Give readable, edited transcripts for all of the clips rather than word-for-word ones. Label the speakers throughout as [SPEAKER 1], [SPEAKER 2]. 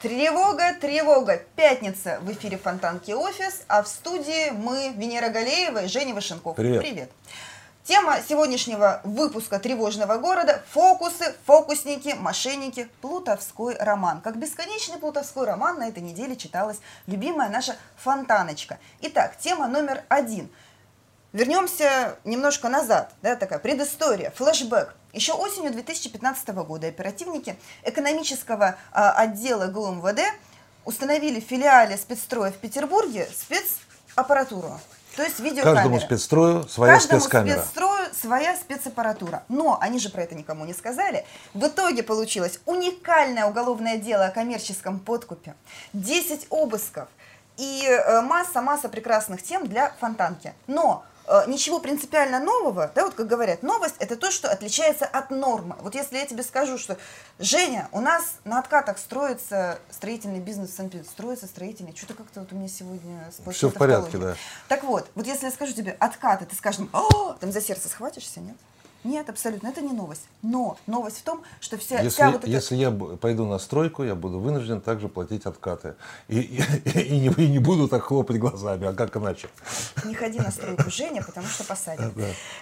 [SPEAKER 1] Тревога, тревога. Пятница. В эфире Фонтанки офис, а в студии мы, Венера Галеева и Женя Вашенков.
[SPEAKER 2] Привет.
[SPEAKER 1] Привет. Тема сегодняшнего выпуска «Тревожного города» – фокусы, фокусники, мошенники, плутовской роман. Как бесконечный плутовской роман на этой неделе читалась любимая наша Фонтаночка. Итак, тема номер 1. Вернемся немножко назад, да, такая предыстория, флешбэк. Еще осенью 2015 года оперативники экономического отдела ГУМВД установили в филиале спецстроя в Петербурге спецаппаратуру, то есть видеокамеры.
[SPEAKER 2] Каждому спецстрою своя спецкамера.
[SPEAKER 1] Каждому спецстрою своя спецаппаратура. Но они же про это никому не сказали. В итоге получилось уникальное уголовное дело о коммерческом подкупе, 10 обысков и масса прекрасных тем для Фонтанки. Но ничего принципиально нового, да, вот как говорят, новость – это то, что отличается от нормы. Вот если я тебе скажу, что, Женя, у нас на откатах строится строительный бизнес в Санкт-Петербурге, строится строительный, что-то как-то вот у меня сегодня сплошная
[SPEAKER 2] все в порядке, да.
[SPEAKER 1] Так вот я скажу тебе откаты, ты скажешь, там за сердце схватишься, нет? Нет, абсолютно, это не новость. Но новость в том, что
[SPEAKER 2] если я пойду на стройку, я буду вынужден также платить откаты. И не буду так хлопать глазами, а как иначе?
[SPEAKER 1] Не ходи на стройку, Женя, потому что посадят.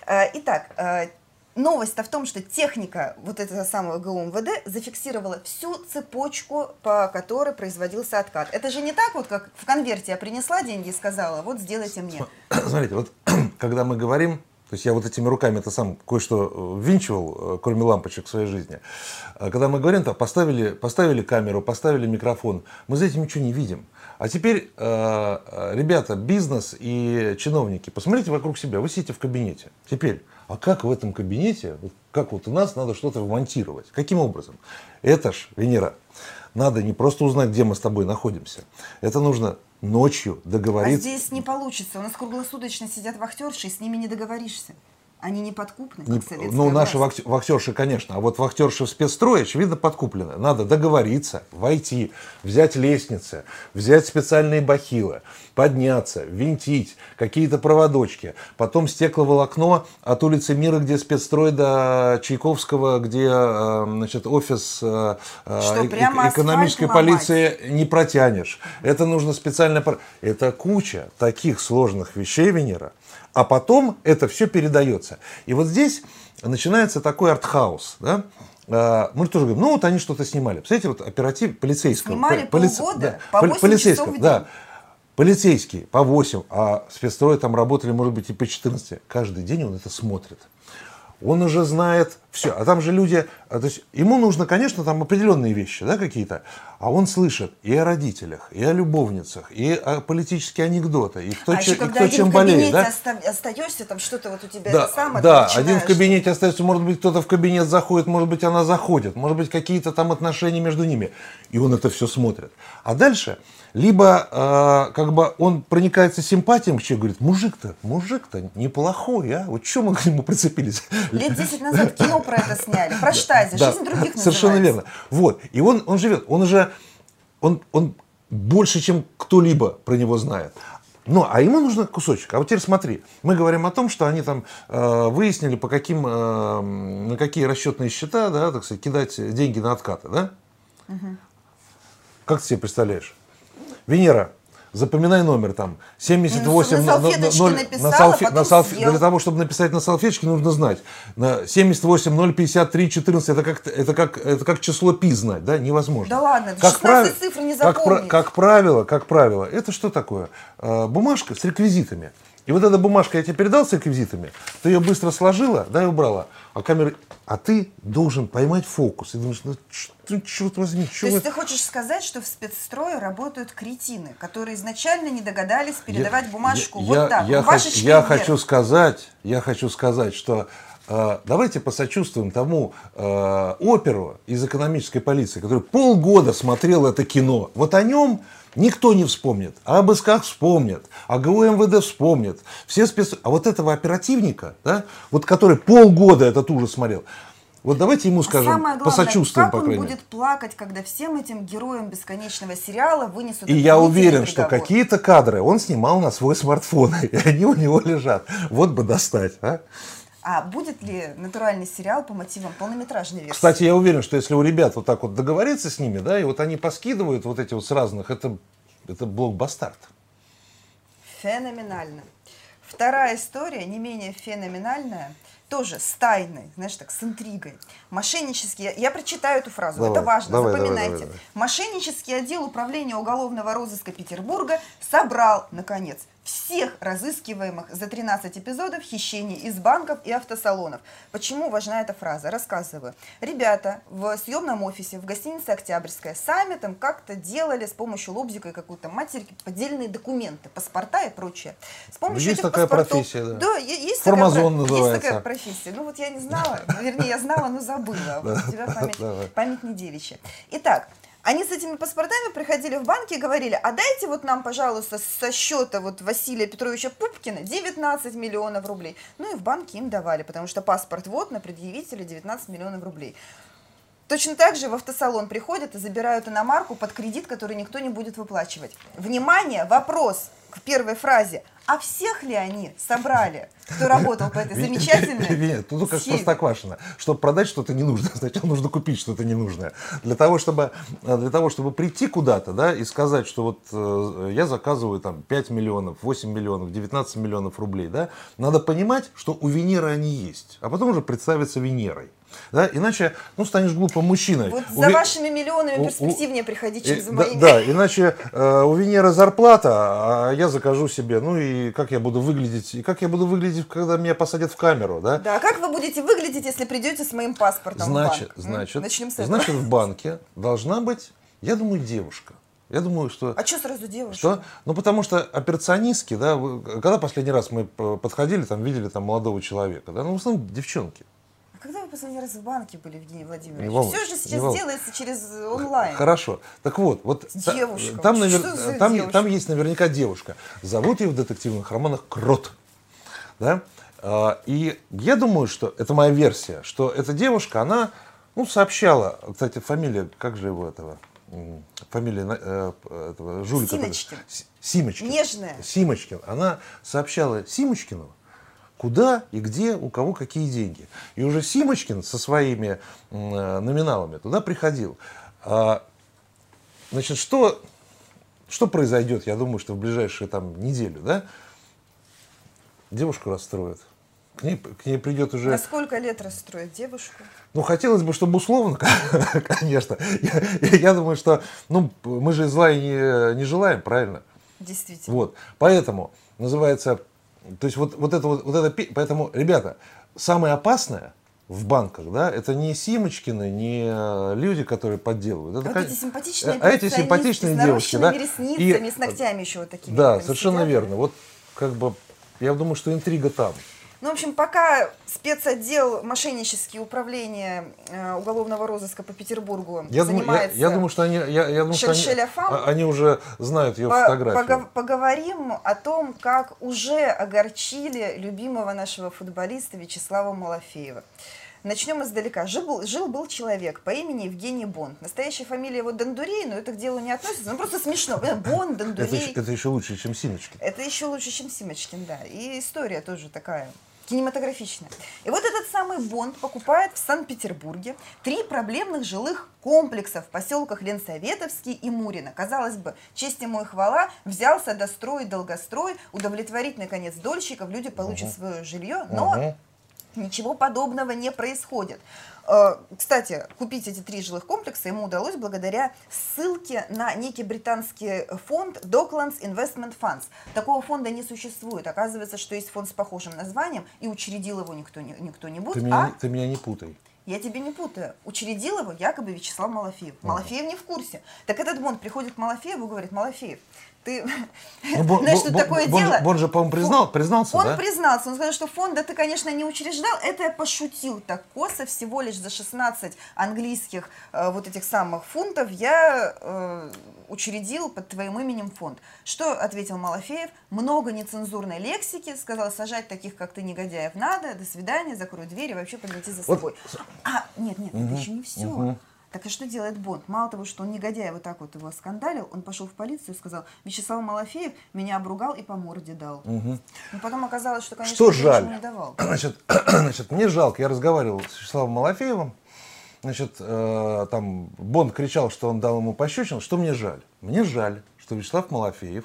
[SPEAKER 1] Итак, новость-то в том, что техника вот этого самого ГУМВД зафиксировала всю цепочку, по которой производился откат. Это же не так, вот как в конверте я принесла деньги и сказала, вот сделайте мне.
[SPEAKER 2] Смотрите, вот когда мы говорим, то есть я вот этими руками это сам кое-что ввинчивал, кроме лампочек в своей жизни. Когда мы говорим, то поставили камеру, поставили микрофон, мы за этим ничего не видим. А теперь, ребята, бизнес и чиновники, посмотрите вокруг себя, вы сидите в кабинете. Теперь, а как в этом кабинете, как вот у нас надо что-то вмонтировать? Каким образом? Это ж, Венера, надо не просто узнать, где мы с тобой находимся. Это нужно ночью договориться.
[SPEAKER 1] А здесь не получится. У нас круглосуточно сидят вахтерши, и с ними не договоришься. Они не подкупны, как советская власть.
[SPEAKER 2] Ну, наши вахтерши, конечно. А вот вахтерши в спецстрое, очевидно, подкуплены. Надо договориться, войти, взять лестницы, взять специальные бахилы, подняться, винтить, какие-то проводочки. Потом стекловолокно от улицы Мира, где спецстрой, до Чайковского, где значит, офис экономической полиции не протянешь. Это нужно специально... Это куча таких сложных вещей, Венера. А потом это все передается. И вот здесь начинается такой артхаус. Да? Мы тоже говорим, ну вот они что-то снимали. Представляете, вот оператив полицейского.
[SPEAKER 1] Снимали полгода, по 8 часов в день.
[SPEAKER 2] Да, полицейские по 8, а спецстрои там работали, может быть, и по 14. Каждый день он это смотрит. Он уже знает все. А там же люди... То есть ему нужно, конечно, там определенные вещи, да, какие-то. А он слышит и о родителях, и о любовницах, и о политические анекдоты, и кто, чем болеет.
[SPEAKER 1] Да? Остаешься, там что-то вот у тебя
[SPEAKER 2] да,
[SPEAKER 1] это самое.
[SPEAKER 2] Да, один в кабинете остается, может быть, кто-то в кабинет заходит, может быть, она заходит, может быть, какие-то там отношения между ними. И он это все смотрит. А дальше... Либо как бы он проникается симпатией к человеку, говорит, мужик-то неплохой, а? Вот что мы к нему прицепились?
[SPEAKER 1] Лет 10 назад кино про это сняли, про Штази,
[SPEAKER 2] да,
[SPEAKER 1] жизнь других называется.
[SPEAKER 2] Совершенно верно. Вот. И он живет, он больше, чем кто-либо про него знает. Ну, а ему нужен кусочек. А вот теперь смотри, мы говорим о том, что они там выяснили, на какие расчетные счета, да, так сказать, кидать деньги на откаты, да? Угу. Как ты себе представляешь? Венера, запоминай номер там 78 для того, чтобы написать на салфеточке, нужно знать 78 053 14. Это как число пи знать, да? Невозможно.
[SPEAKER 1] Да ладно, 16 цифр не запомнить.
[SPEAKER 2] Как правило, это что такое? Бумажка с реквизитами. И вот эта бумажка я тебе передал с реквизитами, ты ее быстро сложила, да, и убрала. А ты должен поймать фокус. И думаешь, черт возьми,
[SPEAKER 1] То есть ты хочешь сказать, что в спецстрое работают кретины, которые изначально не догадались передавать бумажку вот так,
[SPEAKER 2] я хочу сказать, что давайте посочувствуем тому оперу из экономической полиции, который полгода смотрел это кино. Вот о нем никто не вспомнит, а об обысках вспомнят, о ГУМВД вспомнят. А вот этого оперативника, да, вот который полгода этот ужас смотрел, вот давайте ему скажем,
[SPEAKER 1] самое главное,
[SPEAKER 2] посочувствуем, по крайней мере.
[SPEAKER 1] Как он будет плакать, когда всем этим героям бесконечного сериала вынесут...
[SPEAKER 2] И я уверен, что какие-то кадры он снимал на свой смартфон, и они у него лежат. Вот бы достать, а?
[SPEAKER 1] А будет ли натуральный сериал по мотивам полнометражной версии?
[SPEAKER 2] Кстати, я уверен, что если у ребят вот так вот договориться с ними, да, и вот они поскидывают вот эти вот с разных, это блокбастард.
[SPEAKER 1] Феноменально. Вторая история, не менее феноменальная, тоже с тайной, знаешь, так, с интригой. Мошеннический, я прочитаю эту фразу,
[SPEAKER 2] Давай,
[SPEAKER 1] это важно,
[SPEAKER 2] давай,
[SPEAKER 1] запоминайте.
[SPEAKER 2] давай.
[SPEAKER 1] Мошеннический отдел управления уголовного розыска Петербурга собрал, наконец, всех разыскиваемых за 13 эпизодов хищений из банков и автосалонов. Почему важна эта фраза? Рассказываю. Ребята в съемном офисе в гостинице «Октябрьская» сами там как-то делали с помощью лобзика и какой-то материки поддельные документы, паспорта и прочее. С помощью
[SPEAKER 2] Есть
[SPEAKER 1] этих
[SPEAKER 2] такая
[SPEAKER 1] паспортов,
[SPEAKER 2] профессия, да.
[SPEAKER 1] Да, есть
[SPEAKER 2] Формазон
[SPEAKER 1] есть
[SPEAKER 2] называется.
[SPEAKER 1] такая профессия. Ну вот я не знала, вернее, я знала, но забыла. Вот у тебя память не девичья. Итак, они с этими паспортами приходили в банки и говорили: а дайте вот нам, пожалуйста, со счета вот Василия Петровича Пупкина 19 миллионов рублей. Ну и в банке им давали, потому что паспорт вот на предъявителя 19 миллионов рублей. Точно так же в автосалон приходят и забирают иномарку под кредит, который никто не будет выплачивать. Внимание, вопрос к первой фразе. А всех ли они собрали, кто работал по этой замечательной
[SPEAKER 2] Нет, тут как
[SPEAKER 1] схеме?
[SPEAKER 2] Простоквашино. Чтобы продать что-то ненужное, сначала нужно купить что-то ненужное. Для того, чтобы прийти куда-то, да, и сказать, что вот я заказываю там 5 миллионов, 8 миллионов, 19 миллионов рублей, да, надо понимать, что у Венеры они есть, а потом уже представиться Венерой. Да, иначе, ну, станешь глупым мужчиной.
[SPEAKER 1] Вот за вашими миллионами перспективнее приходить, чем за моими.
[SPEAKER 2] Да, иначе у Венеры зарплата, а я закажу себе, ну и как я буду выглядеть, когда меня посадят в камеру, да?
[SPEAKER 1] Да, как вы будете выглядеть, если придете с моим паспортом в банк? Начнем с этого.
[SPEAKER 2] Значит, в банке должна быть, я думаю, девушка. Я думаю, что...
[SPEAKER 1] А что сразу девушка?
[SPEAKER 2] Что? Ну, потому что операционистки, да, когда последний раз мы подходили, там, видели там молодого человека, да, ну, в основном девчонки.
[SPEAKER 1] Когда вы последний раз в банке были, Евгений Владимирович?
[SPEAKER 2] Волнуйся,
[SPEAKER 1] Все же сейчас делается через онлайн.
[SPEAKER 2] Хорошо. Так вот
[SPEAKER 1] Девушка.
[SPEAKER 2] Там есть наверняка девушка. Зовут ее в детективных романах Крот. Да? И я думаю, что это моя версия, что эта девушка, она, ну, сообщала, кстати, фамилия, как же его этого? Фамилия этого жулика.
[SPEAKER 1] Симочкин.
[SPEAKER 2] Симочкин.
[SPEAKER 1] Нежная.
[SPEAKER 2] Симочкин. Она сообщала Симочкину, куда и где, у кого какие деньги. И уже Симочкин со своими номиналами туда приходил. Значит, что произойдет, я думаю, что в ближайшую там неделю, да? Девушку расстроят. К ней придет уже...
[SPEAKER 1] На сколько лет расстроит девушку?
[SPEAKER 2] Ну, хотелось бы, чтобы условно, конечно. Я думаю, что, ну, мы же зла и не желаем, правильно?
[SPEAKER 1] Действительно.
[SPEAKER 2] Вот. Поэтому называется... То есть поэтому, ребята, самое опасное в банках, да, это не Симочкины, не люди, которые подделывают. Это,
[SPEAKER 1] вот эти симпатичные
[SPEAKER 2] девушки, да,
[SPEAKER 1] ресницами, с ногтями еще вот такими.
[SPEAKER 2] Да, совершенно верно. Вот как бы я думаю, что интрига там.
[SPEAKER 1] Ну, в общем, пока спецотдел мошеннические управления уголовного розыска по Петербургу занимается...
[SPEAKER 2] Я думаю, что они уже знают ее фотографию.
[SPEAKER 1] Поговорим о том, как уже огорчили любимого нашего футболиста Вячеслава Малафеева. Начнем издалека. Жил-был человек по имени Евгений Бонд. Настоящая фамилия его Дондурей, но это к делу не относится. Ну, просто смешно. Бонд, Дондурей.
[SPEAKER 2] Это еще лучше, чем Симочкин.
[SPEAKER 1] Это еще лучше, чем Симочкин, да. И история тоже такая кинематографичная. И вот этот самый Бонд покупает в Санкт-Петербурге 3 проблемных жилых комплекса в поселках Ленсоветовский и Мурино. Казалось бы, честь ему и хвала, взялся достроить долгострой, удовлетворить, наконец, дольщиков, люди получат свое жилье, но... Ничего подобного не происходит. Кстати, купить эти 3 жилых комплекса ему удалось благодаря ссылке на некий британский фонд Docklands Investment Funds. Такого фонда не существует. Оказывается, что есть фонд с похожим названием, и учредил его не кто-нибудь.
[SPEAKER 2] Ты меня не путай.
[SPEAKER 1] Я тебе не путаю. Учредил его якобы Вячеслав Малафеев. Малафеев не в курсе. Так этот Бонд приходит к Малафееву и говорит: Малафеев, ты знаешь, что такое дело?
[SPEAKER 2] Бонд же, по-моему, признался,
[SPEAKER 1] Он признался. Он сказал, что фонда ты, конечно, не учреждал. Это я пошутил так косо. Всего лишь за 16 английских вот этих самых фунтов я учредил под твоим именем фонд. Что ответил Малафеев? Много нецензурной лексики. Сказал: сажать таких, как ты, негодяев надо. До свидания, закрой дверь и вообще погляди за собой. Нет, это еще не все. Так и что делает Бонд? Мало того, что он негодяй, вот так вот его скандалил, он пошел в полицию и сказал: Вячеслав Малафеев меня обругал и по морде дал.
[SPEAKER 2] Угу.
[SPEAKER 1] Но потом оказалось, что, конечно,
[SPEAKER 2] Что
[SPEAKER 1] ничего
[SPEAKER 2] жаль?
[SPEAKER 1] не давал.
[SPEAKER 2] Значит, мне жалко, я разговаривал с Вячеславом Малафеевым, значит, там Бонд кричал, что он дал ему пощечину. Что мне жаль? Мне жаль, что Вячеслав Малафеев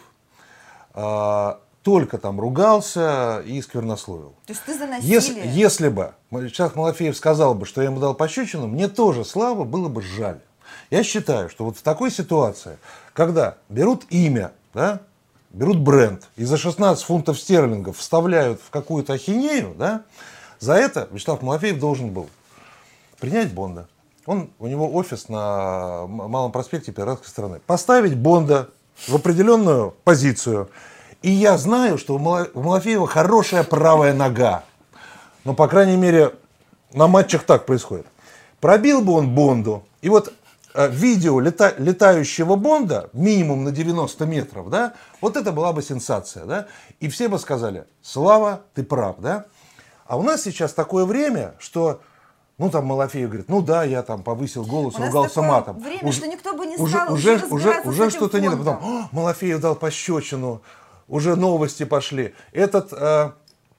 [SPEAKER 2] только там ругался и сквернословил.
[SPEAKER 1] То есть ты за насилие?
[SPEAKER 2] Если бы Вячеслав Малафеев сказал бы, что я ему дал пощечину, мне тоже, Слава, было бы жаль. Я считаю, что вот в такой ситуации, когда берут имя, да, берут бренд и за 16 фунтов стерлингов вставляют в какую-то ахинею, да, за это Вячеслав Малафеев должен был принять Бонда. У него офис на Малом проспекте Пиратской страны. Поставить Бонда в определенную позицию. И я знаю, что у Малафеева хорошая правая нога. Но, по крайней мере, на матчах так происходит. Пробил бы он Бонду. И вот видео летающего Бонда, минимум на 90 метров, да, вот это была бы сенсация. Да? И все бы сказали: Слава, ты прав. Да? А у нас сейчас такое время, что... Ну, там Малафеев говорит: ну да, я там повысил голос, ругался матом.
[SPEAKER 1] Время, что никто бы не стал уже
[SPEAKER 2] что-то не... Потом Малафеев дал пощечину, уже новости пошли. Это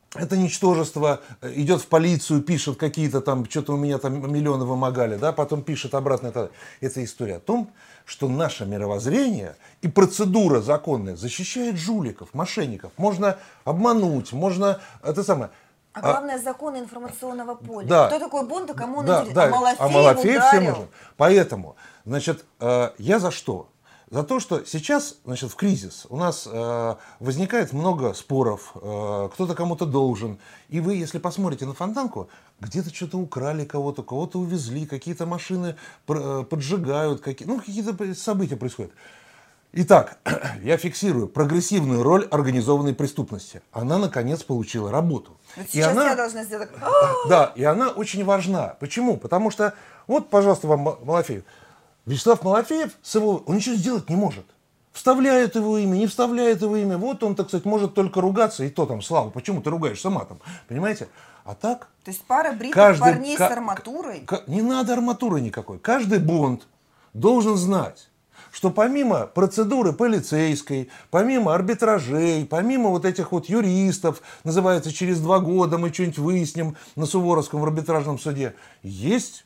[SPEAKER 2] ничтожество идет в полицию, пишет какие-то там, что-то у меня там миллионы вымогали, да, потом пишет обратно. Это история о том, что наше мировоззрение и процедура законная защищает жуликов, мошенников. Можно обмануть, можно... Это самое...
[SPEAKER 1] А главное, законы информационного поля.
[SPEAKER 2] Да.
[SPEAKER 1] Кто такой Бонд и кому он
[SPEAKER 2] да,
[SPEAKER 1] интересен?
[SPEAKER 2] да.
[SPEAKER 1] А Малафеев
[SPEAKER 2] всем нужен. Поэтому, значит, я за что? За то, что сейчас, значит, в кризис у нас возникает много споров, кто-то кому-то должен. И вы, если посмотрите на Фонтанку, где-то что-то украли кого-то увезли, какие-то машины поджигают, какие-то события происходят. Итак, я фиксирую прогрессивную роль организованной преступности. Она, наконец, получила работу.
[SPEAKER 1] Вот сейчас я должна сделать...
[SPEAKER 2] Да, и она очень важна. Почему? Потому что, вот, пожалуйста, вам Малафеев. Вячеслав Малафеев, он ничего сделать не может. Вставляет его имя, не вставляет его имя. Вот он, так сказать, может только ругаться. И то там, Слава, почему ты ругаешься матом? Понимаете? А так...
[SPEAKER 1] То есть пара бритых парней с арматурой?
[SPEAKER 2] Не надо арматуры никакой. Каждый Бонд должен знать, что помимо процедуры полицейской, помимо арбитражей, помимо вот этих вот юристов, называется, через 2 года мы что-нибудь выясним на Суворовском в арбитражном суде, есть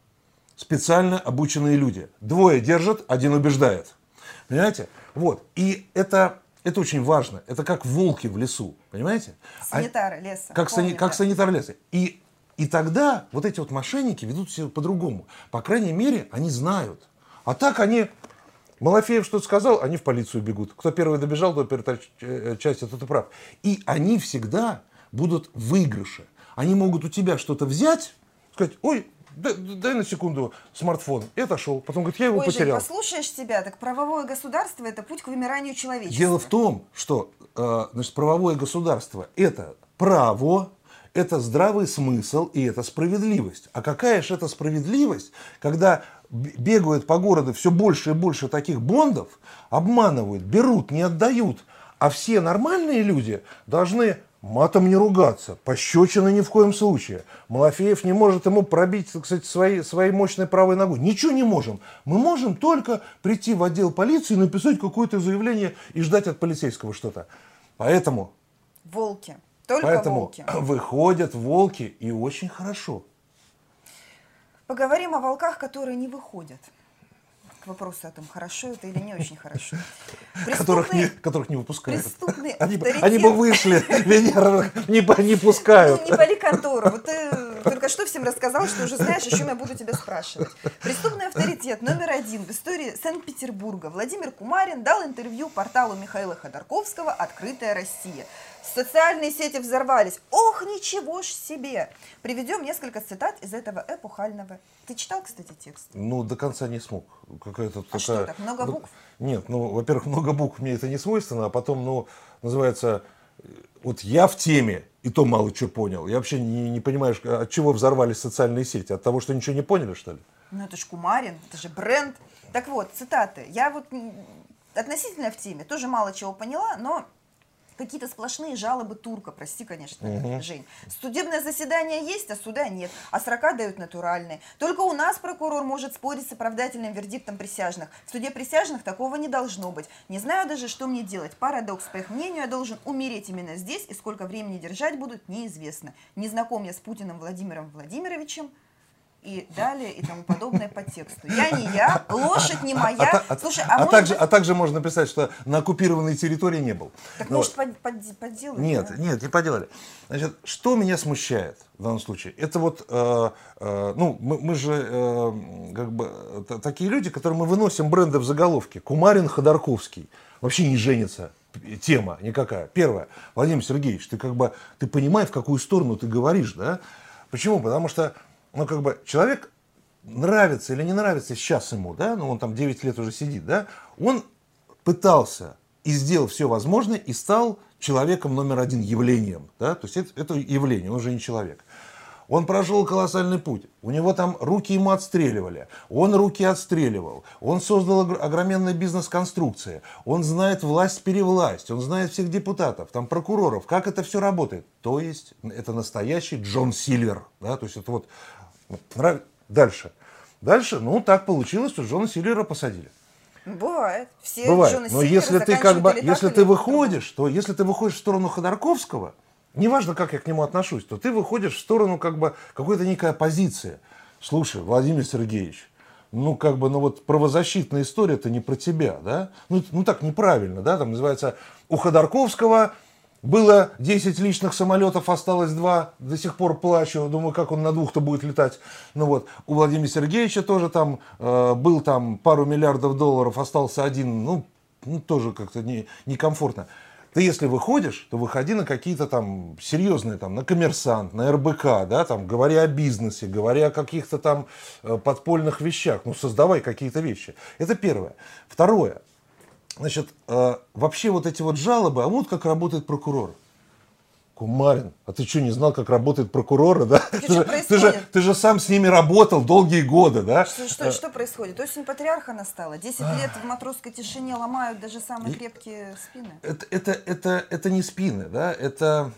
[SPEAKER 2] специально обученные люди. 2 держат, 1 убеждает. Понимаете? Вот. И это очень важно. Это как волки в лесу. Понимаете?
[SPEAKER 1] Санитары леса.
[SPEAKER 2] Как санитары леса. И тогда вот эти вот мошенники ведут себя по-другому. По крайней мере, они знают. А так они... Малафеев что-то сказал, они в полицию бегут. Кто первый добежал до части, тот и прав. И они всегда будут в выигрыше. Они могут у тебя что-то взять, сказать: ой, дай на секунду смартфон. И отошел. Потом говорит: я его потерял.
[SPEAKER 1] Жень, послушаешь себя, так правовое государство — это путь к вымиранию человечества.
[SPEAKER 2] Дело в том, что значит, правовое государство — это право, это здравый смысл и это справедливость. А какая же это справедливость, когда бегают по городу все больше и больше таких Бондов, обманывают, берут, не отдают, а все нормальные люди должны матом не ругаться, пощечины ни в коем случае. Малафеев не может ему пробить, кстати, своей мощной правой ногой. Ничего не можем. Мы можем только прийти в отдел полиции, написать какое-то заявление и ждать от полицейского что-то. Поэтому...
[SPEAKER 1] Волки. Только волки.
[SPEAKER 2] Выходят волки, и очень хорошо.
[SPEAKER 1] Поговорим о волках, которые не выходят. К вопросу о том, хорошо это или не очень хорошо.
[SPEAKER 2] Которых не выпускают.
[SPEAKER 1] Преступный
[SPEAKER 2] они бы вышли, Венера не пускают.
[SPEAKER 1] Не пали контору. Вот ты только что всем рассказал, что уже знаешь, о чем я буду тебя спрашивать. Преступный авторитет номер 1 в истории Санкт-Петербурга Владимир Кумарин дал интервью порталу Михаила Ходорковского «Открытая Россия». Социальные сети взорвались. Ох, ничего ж себе! Приведем несколько цитат из этого эпохального. Ты читал, кстати, текст?
[SPEAKER 2] Ну, до конца не смог.
[SPEAKER 1] Что так, много букв?
[SPEAKER 2] Нет, во-первых, много букв мне это не свойственно, а потом, называется, вот я в теме, и то мало чего понял. Я вообще не понимаю, от чего взорвались социальные сети. От того, что ничего не поняли, что ли?
[SPEAKER 1] Ну, это же Кумарин, это же бренд. Так вот, цитаты. Я вот относительно в теме тоже мало чего поняла, но Какие-то сплошные жалобы турка, прости, конечно, Жень. Судебное заседание есть, а суда нет, а срока дают натуральные. Только у нас прокурор может спорить с оправдательным вердиктом присяжных. В суде присяжных такого не должно быть. Не знаю даже, что мне делать. Парадокс, по их мнению, я должен умереть именно здесь, и сколько времени держать будут, неизвестно. Не знаком я с Путиным Владимиром Владимировичем. И далее, и тому подобное по тексту. Я не я, лошадь не моя. Слушай,
[SPEAKER 2] также можно написать, что на оккупированной территории не был.
[SPEAKER 1] Так может подделали?
[SPEAKER 2] Нет, нет, не поделали. Значит, что меня смущает в данном случае? Это вот, мы же как бы такие люди, которые мы выносим бренды в заголовке. Кумарин, Ходорковский. Вообще не женится. Тема никакая. Первое. Владимир Сергеевич, ты понимаешь, в какую сторону ты говоришь, да? Почему? Потому что человек, нравится или не нравится сейчас ему, да, он там 9 лет уже сидит, да, он пытался и сделал все возможное и стал человеком номер один, явлением, да, то есть это явление, он уже не человек. Он прошел колоссальный путь, у него там руки ему отстреливали, он руки отстреливал, он создал огроменные бизнес-конструкции, он знает власть-перевласть, он знает всех депутатов, там прокуроров, как это все работает. То есть это настоящий Джон Сильвер, да, то есть это вот дальше, так получилось, что Джона Сильвера посадили.
[SPEAKER 1] Бывает. Все
[SPEAKER 2] бывает.
[SPEAKER 1] Джона
[SPEAKER 2] Но
[SPEAKER 1] Сильвера
[SPEAKER 2] если ты выходишь в сторону Ходорковского, неважно, как я к нему отношусь, то ты выходишь в сторону какой-то некой оппозиции. Слушай, Владимир Сергеевич, правозащитная история-то не про тебя, да? Так неправильно, да? Там называется, у Ходорковского было 10 личных самолетов, осталось 2, до сих пор плачу, думаю, как он на 2-то будет летать. У Владимира Сергеевича тоже там был пару миллиардов долларов, остался 1, тоже как-то некомфортно. Ты если выходишь, то выходи на какие-то там серьезные, на «Коммерсант», на РБК, да, говори о бизнесе, говори о каких-то там подпольных вещах, создавай какие-то вещи. Это первое. Второе. Значит, вообще вот эти вот жалобы, а вот как работает прокурор. Кумарин, а ты что, не знал, как работает прокуроры, да? Ты же сам с ними работал долгие годы, да?
[SPEAKER 1] Что происходит? Осень патриарха настала. 10 лет в матросской тишине ломают даже самые крепкие спины.
[SPEAKER 2] Это не спины, да? Это,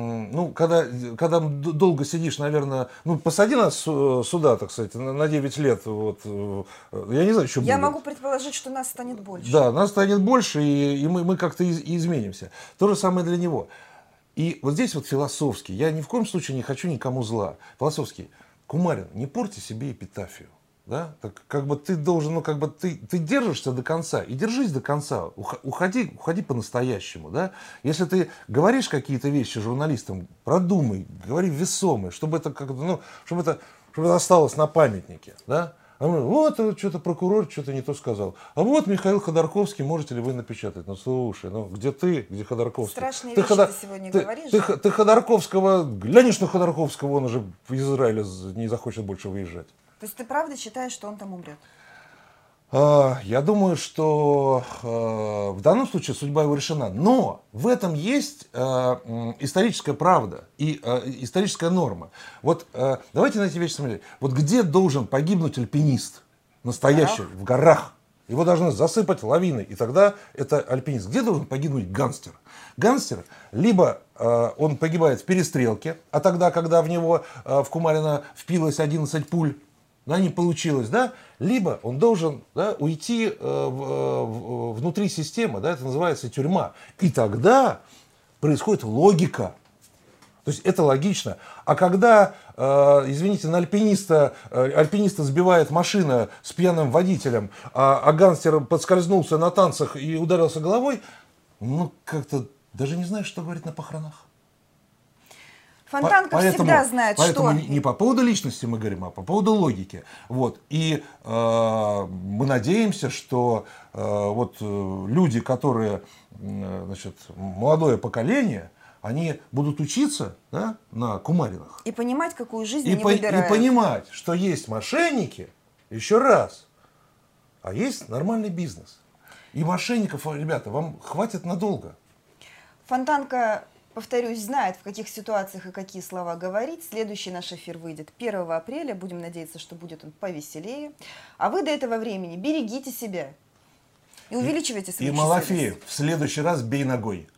[SPEAKER 2] когда долго сидишь, наверное, посади нас сюда, так сказать, на 9 лет, я не знаю, что будет.
[SPEAKER 1] Я могу предположить, что нас станет больше.
[SPEAKER 2] Да, нас станет больше, и мы как-то изменимся. То же самое для него. И вот здесь философски, я ни в коем случае не хочу никому зла. Философски, Кумарин, не порти себе эпитафию. Да? Так, ты должен, ты держишься до конца, и держись до конца, уходи по-настоящему. Да? Если ты говоришь какие-то вещи журналистам, продумай, говори весомые, чтобы это чтобы это осталось на памятнике. Да? Вот что-то прокурор что-то не то сказал. А вот Михаил Ходорковский, можете ли вы напечатать? Слушай, где ты, где Ходорковский?
[SPEAKER 1] Страшные вещи ты сегодня говоришь.
[SPEAKER 2] Ты Ходорковского, глянешь на Ходорковского, он уже в Израиле не захочет больше выезжать.
[SPEAKER 1] То есть ты правда считаешь, что он там умрет?
[SPEAKER 2] Я думаю, что в данном случае судьба его решена. Но в этом есть историческая правда и историческая норма. Давайте на эти вещи смотреть. Где должен погибнуть альпинист настоящий? В горах. Его должны засыпать лавиной, и тогда это альпинист. Где должен погибнуть гангстер? Гангстер, либо он погибает в перестрелке, а тогда, когда в него, в Кумарина, впилось 11 пуль, не получилось, да? Либо он должен уйти внутри системы, это называется тюрьма. И тогда происходит логика. То есть это логично. А когда, извините, на альпиниста сбивает машина с пьяным водителем, а гангстер подскользнулся на танцах и ударился головой, как-то даже не знаешь, что говорить на похоронах.
[SPEAKER 1] Фонтанка всегда знает,
[SPEAKER 2] поэтому
[SPEAKER 1] что...
[SPEAKER 2] не по поводу личности мы говорим, а по поводу логики. И мы надеемся, что люди, которые, молодое поколение, они будут учиться на Кумаринах.
[SPEAKER 1] И понимать, какую жизнь они выбирают.
[SPEAKER 2] И понимать, что есть мошенники, еще раз, а есть нормальный бизнес. И мошенников, ребята, вам хватит надолго.
[SPEAKER 1] Фонтанка, повторюсь, знает, в каких ситуациях и какие слова говорить. Следующий наш эфир выйдет 1 апреля. Будем надеяться, что будет он повеселее. А вы до этого времени берегите себя и увеличивайте свои численность.
[SPEAKER 2] И Малафеев, в следующий раз бей ногой.